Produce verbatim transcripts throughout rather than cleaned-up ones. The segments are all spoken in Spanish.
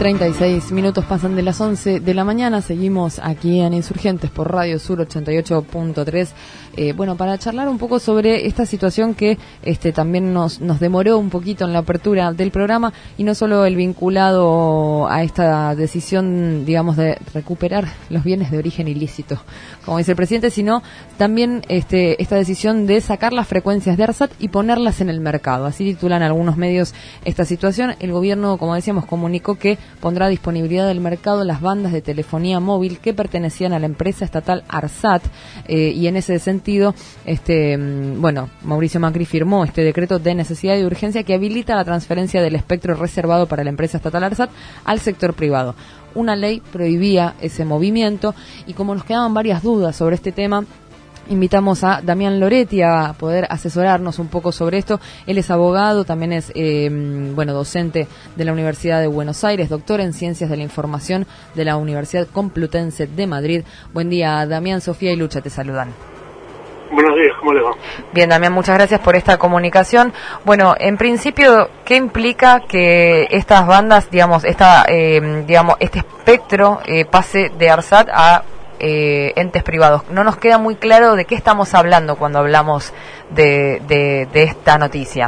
treinta y seis minutos pasan de las once de la mañana. Seguimos aquí en Insurgentes por Radio Sur ochenta y ocho punto tres. Eh, bueno, para charlar un poco sobre esta situación que este también nos, nos demoró un poquito en la apertura del programa, y no solo el vinculado a esta decisión, digamos, de recuperar los bienes de origen ilícito, como dice el presidente, sino también este esta decisión de sacar las frecuencias de ARSAT y ponerlas en el mercado. Así titulan algunos medios esta situación. El gobierno, como decíamos, comunicó que pondrá a disponibilidad del mercado las bandas de telefonía móvil que pertenecían a la empresa estatal ARSAT, eh, y en ese sentido, este, bueno, Mauricio Macri firmó este decreto de necesidad y de urgencia que habilita la transferencia del espectro reservado para la empresa estatal ARSAT al sector privado. Una ley prohibía ese movimiento, y como nos quedaban varias dudas sobre este tema, invitamos a Damián Loretti a poder asesorarnos un poco sobre esto. Él es abogado, también es eh, bueno docente de la Universidad de Buenos Aires, doctor en Ciencias de la Información de la Universidad Complutense de Madrid. Buen día, Damián. Sofía y Lucha te saludan. Buenos días, ¿cómo le va? Bien, Damián, muchas gracias por esta comunicación. Bueno, en principio, ¿qué implica que estas bandas, digamos, esta, eh, digamos, este espectro eh, pase de ARSAT a Eh, entes privados? No nos queda muy claro de qué estamos hablando cuando hablamos de, de, de esta noticia.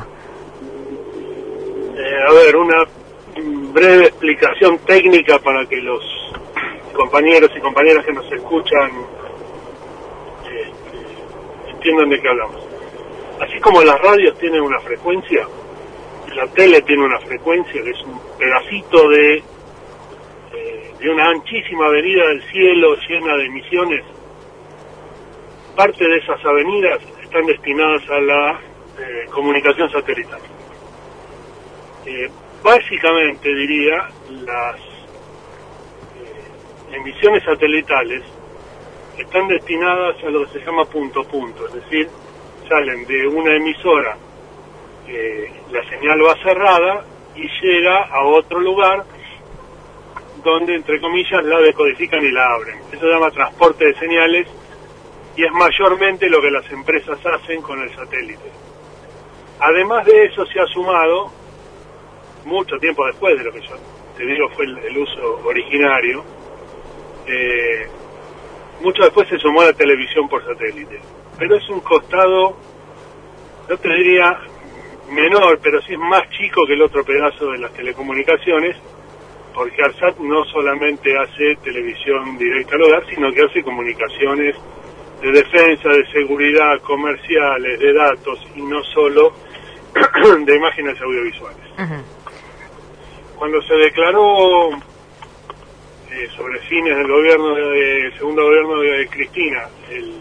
Eh, a ver, una breve explicación técnica para que los compañeros y compañeras que nos escuchan eh, entiendan de qué hablamos. Así como las radios tienen una frecuencia, la tele tiene una frecuencia que es un pedacito de de una anchísima avenida del cielo llena de emisiones. Parte de esas avenidas están destinadas a la eh, comunicación satelital. Eh, básicamente, diría, las eh, emisiones satelitales están destinadas a lo que se llama punto a punto, es decir, salen de una emisora, eh, la señal va cerrada y llega a otro lugar donde, entre comillas, la decodifican y la abren. Eso se llama transporte de señales, y es mayormente lo que las empresas hacen con el satélite. Además de eso, se ha sumado, mucho tiempo después de lo que yo te digo fue el, el uso originario, eh, mucho después se sumó la televisión por satélite. Pero es un costado, no te diría menor, pero sí es más chico que el otro pedazo de las telecomunicaciones, porque ARSAT no solamente hace televisión directa al hogar, sino que hace comunicaciones de defensa, de seguridad, comerciales, de datos, y no solo de imágenes audiovisuales. Uh-huh. Cuando se declaró eh, sobre fines del gobierno de, segundo gobierno de Cristina, el,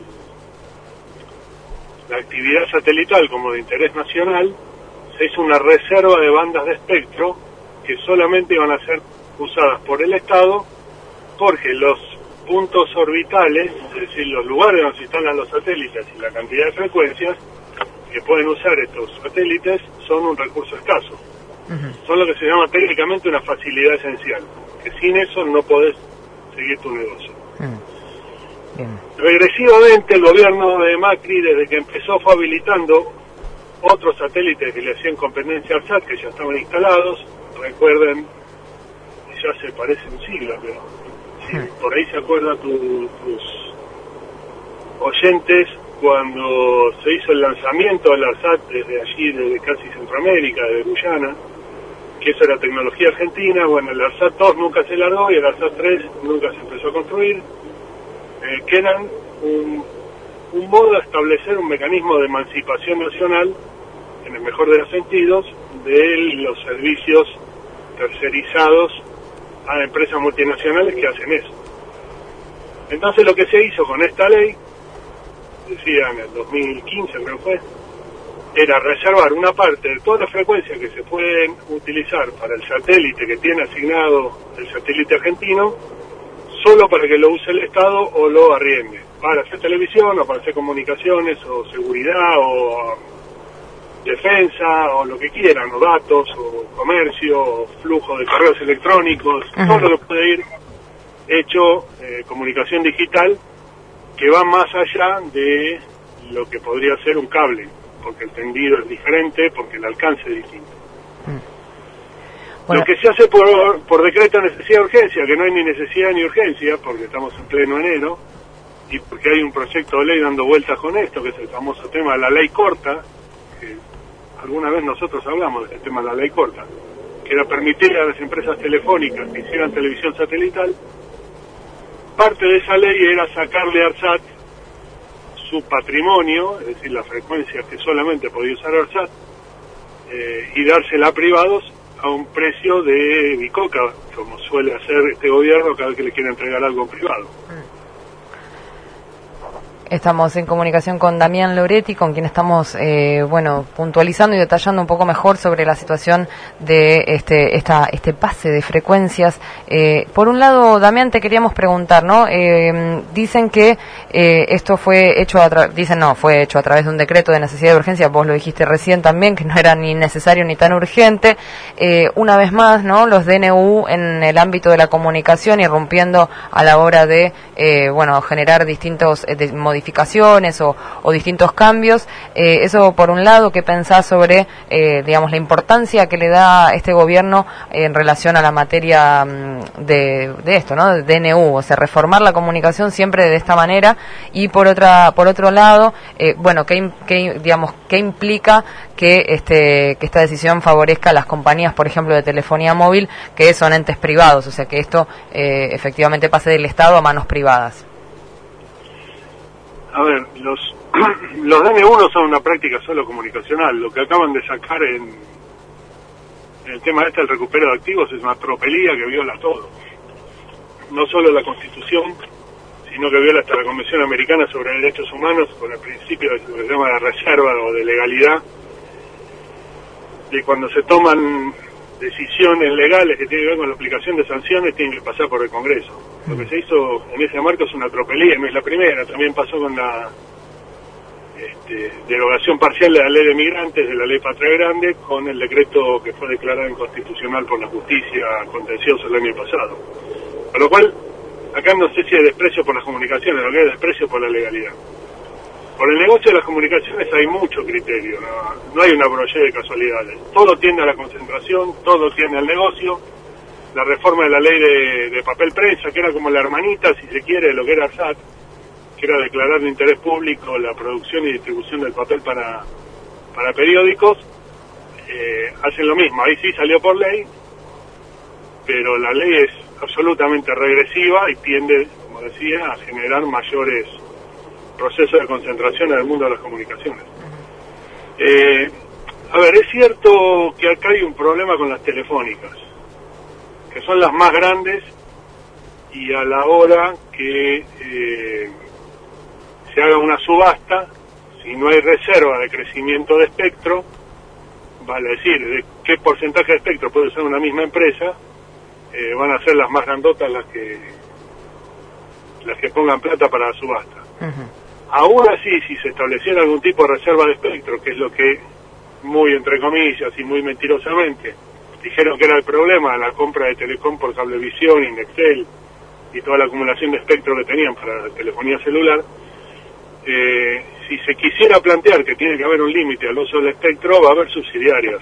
la actividad satelital como de interés nacional, se hizo una reserva de bandas de espectro que solamente iban a ser usadas por el Estado, porque los puntos orbitales, es decir, los lugares donde se instalan los satélites y la cantidad de frecuencias que pueden usar estos satélites son un recurso escaso. Uh-huh. Son lo que se llama técnicamente una facilidad esencial, que sin eso no podés seguir tu negocio. Uh-huh. Bien. Regresivamente el gobierno de Macri, desde que empezó, fue habilitando otros satélites que le hacían competencia al S A T, que ya estaban instalados. Recuerden, ya se parece un siglo, pero si sí, por ahí se acuerdan tu, tus oyentes, cuando se hizo el lanzamiento del ARSAT desde allí, desde casi Centroamérica, desde Guyana, que eso era tecnología argentina. Bueno, el ARSAT dos nunca se largó y el ARSAT tres nunca se empezó a construir, eh, que eran un, un modo de establecer un mecanismo de emancipación nacional, en el mejor de los sentidos, de los servicios tercerizados a empresas multinacionales que hacen eso. Entonces lo que se hizo con esta ley, decía en el dos mil quince creo que fue, era reservar una parte de todas las frecuencias que se pueden utilizar para el satélite que tiene asignado el satélite argentino, solo para que lo use el Estado o lo arriende, para hacer televisión o para hacer comunicaciones o seguridad o defensa o lo que quieran, o datos, o comercio, o flujo de correos electrónicos. Ajá. Todo lo que puede ir hecho eh, comunicación digital, que va más allá de lo que podría ser un cable, porque el tendido es diferente, porque el alcance es distinto. Bueno. Lo que se hace por, por decreto de necesidad de urgencia, que no hay ni necesidad ni urgencia, porque estamos en pleno enero, y porque hay un proyecto de ley dando vueltas con esto, que es el famoso tema de la ley corta, que alguna vez nosotros hablamos de este tema de la ley corta, que era permitir a las empresas telefónicas que hicieran televisión satelital. Parte de esa ley era sacarle a ARSAT su patrimonio, es decir, las frecuencias que solamente podía usar ARSAT, eh, y dársela a privados a un precio de bicoca, como suele hacer este gobierno cada vez que le quiere entregar algo privado. Estamos en comunicación con Damián Loretti, con quien estamos, eh, bueno, puntualizando y detallando un poco mejor sobre la situación de este esta este pase de frecuencias. Eh, por un lado, Damián, te queríamos preguntar, ¿no? Eh, dicen que eh, esto fue hecho a tra- dicen no, fue hecho a través de un decreto de necesidad de urgencia. Vos lo dijiste recién también, que no era ni necesario ni tan urgente. Eh, una vez más, ¿no? Los D N U en el ámbito de la comunicación irrumpiendo a la hora de, eh, bueno, generar distintos eh, de, modificaciones o, o distintos cambios. Eh, eso por un lado, ¿qué pensás sobre, eh, digamos, la importancia que le da este gobierno en relación a la materia mm, de, de esto, ¿no? De D N U, o sea, reformar la comunicación siempre de esta manera. Y por otra, por otro lado, eh, bueno, ¿qué, qué, digamos, qué implica que este, que esta decisión favorezca a las compañías, por ejemplo, de telefonía móvil, que son entes privados, o sea, que esto eh, efectivamente pase del Estado a manos privadas? A ver, los los D N U no son una práctica solo comunicacional. Lo que acaban de sacar en, en el tema este del recupero de activos es una tropelía que viola todo. No solo la Constitución, sino que viola hasta la Convención Americana sobre Derechos Humanos, con el principio de lo que se llama de reserva o de legalidad, de cuando se toman decisiones legales que tienen que ver con la aplicación de sanciones, tienen que pasar por el Congreso. Lo que se hizo en ese marco es una tropelía, no es la primera, también pasó con la este, derogación parcial de la ley de migrantes, de la ley Patria Grande, con el decreto que fue declarado inconstitucional por la justicia contencioso el año pasado. Con lo cual, acá no sé si hay desprecio por las comunicaciones, lo que hay desprecio por la legalidad. Por el negocio de las comunicaciones hay mucho criterio, no, no hay una broche de casualidades. Todo tiende a la concentración, todo tiende al negocio. La reforma de la ley de, de papel prensa, que era como la hermanita, si se quiere, de lo que era ARSAT, que era declarar de interés público la producción y distribución del papel para, para periódicos, eh, hacen lo mismo. Ahí sí salió por ley, pero la ley es absolutamente regresiva y tiende, como decía, a generar mayores procesos de concentración en el mundo de las comunicaciones. Eh, a ver, es cierto que acá hay un problema con las telefónicas, que son las más grandes, y a la hora que eh, se haga una subasta, si no hay reserva de crecimiento de espectro, vale decir, de qué porcentaje de espectro puede usar una misma empresa, eh, van a ser las más grandotas las que las que pongan plata para la subasta. Uh-huh. Aún así, si se estableciera algún tipo de reserva de espectro, que es lo que muy entre comillas y muy mentirosamente dijeron que era el problema de la compra de Telecom por Cablevisión, Indexel y toda la acumulación de espectro que tenían para la telefonía celular, eh, si se quisiera plantear que tiene que haber un límite al uso del espectro, va a haber subsidiarias.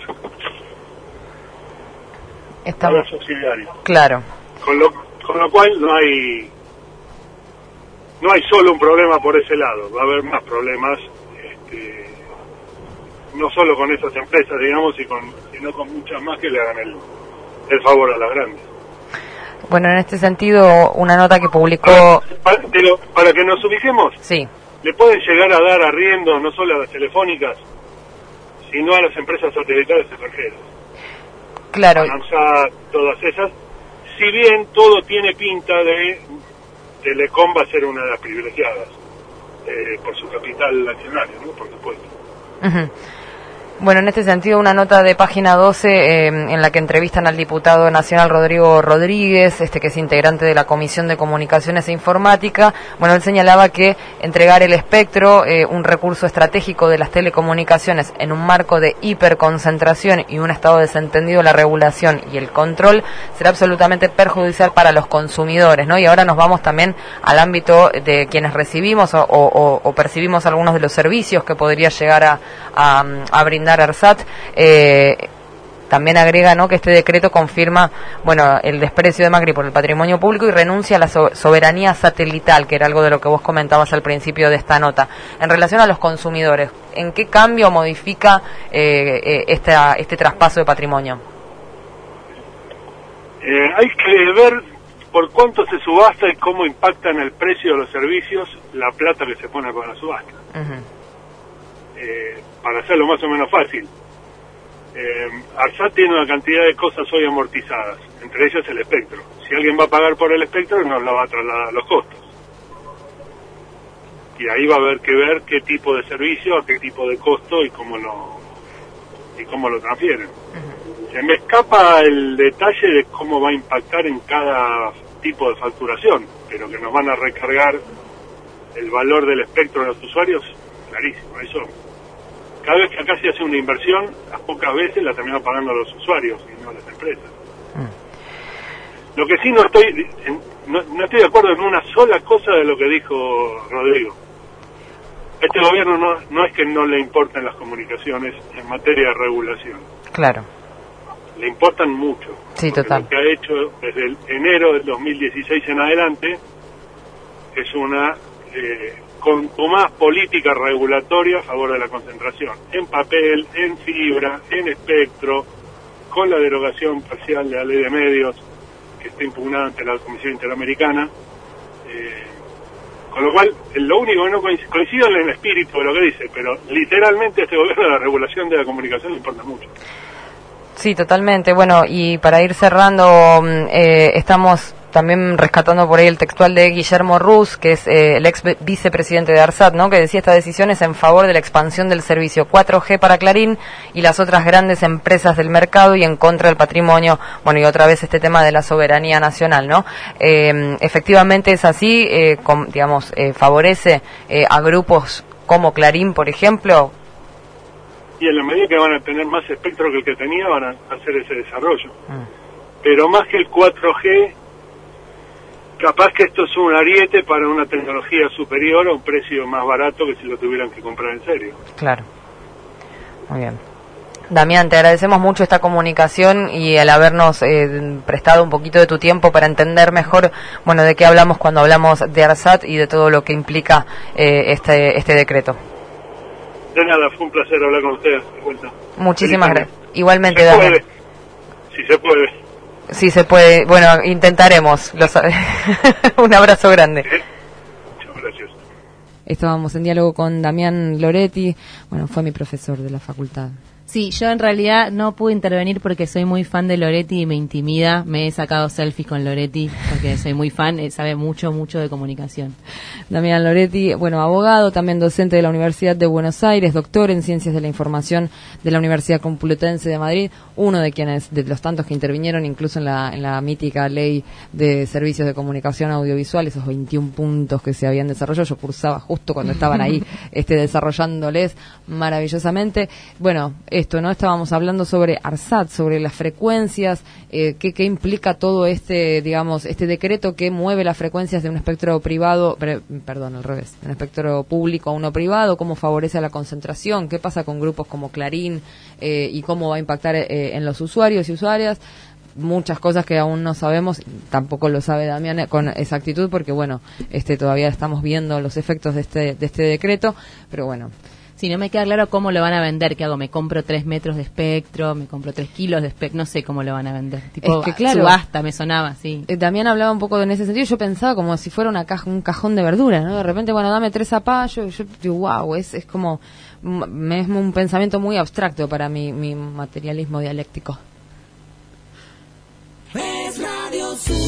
Está... Va a haber subsidiarias. Claro. Con lo, con lo cual no hay no hay solo un problema por ese lado, va a haber más problemas, este, no solo con esas empresas, digamos, y con, sino con muchas más que le hagan el, el favor a las grandes. Bueno, en este sentido, una nota que publicó... Para, pero, para que nos ubiquemos, sí, le pueden llegar a dar arriendo no solo a las telefónicas, sino a las empresas satelitales extranjeras. Claro. Anansat, todas esas, si bien todo tiene pinta de Telecom va a ser una de las privilegiadas, eh, por su capital accionario, ¿no? Por supuesto. Uh-huh. Bueno, en este sentido, una nota de página doce eh, en la que entrevistan al diputado nacional Rodrigo Rodríguez, este que es integrante de la Comisión de Comunicaciones e Informática. Bueno, él señalaba que entregar el espectro, eh, un recurso estratégico de las telecomunicaciones en un marco de hiperconcentración y un estado desentendido de la regulación y el control, será absolutamente perjudicial para los consumidores, ¿no? Y ahora nos vamos también al ámbito de quienes recibimos o, o, o percibimos algunos de los servicios que podría llegar a, a, a brindar ARSAT. Eh, también agrega, ¿no?, que este decreto confirma, bueno, el desprecio de Macri por el patrimonio público y renuncia a la so- soberanía satelital, que era algo de lo que vos comentabas al principio de esta nota. En relación a los consumidores, ¿en qué cambio modifica eh, eh, esta, este traspaso de patrimonio? Eh, hay que ver por cuánto se subasta y cómo impacta en el precio de los servicios la plata que se pone con la subasta. Uh-huh. Eh, para hacerlo más o menos fácil. Eh, ARSAT tiene una cantidad de cosas hoy amortizadas, entre ellas el espectro. Si alguien va a pagar por el espectro, nos la va a trasladar a los costos. Y ahí va a haber que ver qué tipo de servicio, a qué tipo de costo y cómo lo y cómo lo transfieren. Uh-huh. Se me escapa el detalle de cómo va a impactar en cada tipo de facturación, pero que nos van a recargar el valor del espectro de los usuarios, clarísimo, eso. Cada vez que acá se hace una inversión, las pocas veces la terminan pagando los usuarios y no las empresas. Mm. Lo que sí no estoy no, no estoy de acuerdo en una sola cosa de lo que dijo Rodrigo. Este gobierno no, no es que no le importen las comunicaciones en materia de regulación. Claro. Le importan mucho. Sí, total. Lo que ha hecho desde el enero del dos mil dieciséis en adelante es una... Eh, con más política regulatoria a favor de la concentración, en papel, en fibra, en espectro, con la derogación parcial de la ley de medios que está impugnada ante la Comisión Interamericana, eh, con lo cual, lo único que no coincido, coincido en el espíritu de lo que dice, pero literalmente a este gobierno la regulación de la comunicación le importa mucho. Sí, totalmente. Bueno, y para ir cerrando, eh, estamos también rescatando por ahí el textual de Guillermo Ruz, que es eh, el ex vicepresidente de ARSAT, ¿no?, que decía esta decisión es en favor de la expansión del servicio cuatro G para Clarín y las otras grandes empresas del mercado y en contra del patrimonio. Bueno, y otra vez este tema de la soberanía nacional, ¿no? Eh, efectivamente es así, eh, com, digamos, eh, favorece eh, a grupos como Clarín, por ejemplo. Y en la medida que van a tener más espectro que el que tenía, van a hacer ese desarrollo. Mm. Pero más que el cuatro G, capaz que esto es un ariete para una tecnología superior a un precio más barato que si lo tuvieran que comprar en serio. Claro. Muy bien. Damián, te agradecemos mucho esta comunicación y el habernos eh, prestado un poquito de tu tiempo para entender mejor, bueno, de qué hablamos cuando hablamos de ARSAT y de todo lo que implica eh, este este decreto. De nada, fue un placer hablar con ustedes. De vuelta. Muchísimas gracias. Igualmente, si Damián. Puede. Si se puede. Si se puede. Bueno, intentaremos. Lo un abrazo grande. Muchas gracias. Estábamos en diálogo con Damián Loretti. Bueno, fue mi profesor de la facultad. Sí, yo en realidad no pude intervenir porque soy muy fan de Loretti y me intimida. Me he sacado selfies con Loretti porque soy muy fan, eh, sabe mucho, mucho de comunicación. Damián Loretti, bueno, abogado, también docente de la Universidad de Buenos Aires, doctor en Ciencias de la Información de la Universidad Complutense de Madrid, uno de quienes, de los tantos que intervinieron incluso en la, en la mítica ley de servicios de comunicación audiovisual, esos veintiún puntos que se habían desarrollado. Yo cursaba justo cuando estaban ahí este, desarrollándoles maravillosamente. Bueno, esto, ¿no? Estábamos hablando sobre ARSAT, sobre las frecuencias, eh, qué, qué implica todo este, digamos, este decreto que mueve las frecuencias de un espectro privado, pre, perdón, al revés, de un espectro público a uno privado, cómo favorece a la concentración, qué pasa con grupos como Clarín eh, y cómo va a impactar eh, en los usuarios y usuarias. Muchas cosas que aún no sabemos, tampoco lo sabe Damián con exactitud porque, bueno, este todavía estamos viendo los efectos de este, de este decreto, pero bueno. Si no me queda claro cómo lo van a vender, ¿qué hago? ¿Me compro tres metros de espectro? ¿Me compro tres kilos de espectro? No sé cómo lo van a vender. Tipo, es que claro, subasta, me sonaba, sí. Eh, Damián hablaba un poco en ese sentido. Yo pensaba como si fuera una caja, un cajón de verdura, ¿no? De repente, bueno, dame tres zapallos. Yo digo, wow, es, es como, me es un pensamiento muy abstracto para mi, mi materialismo dialéctico. Es Radio Sur.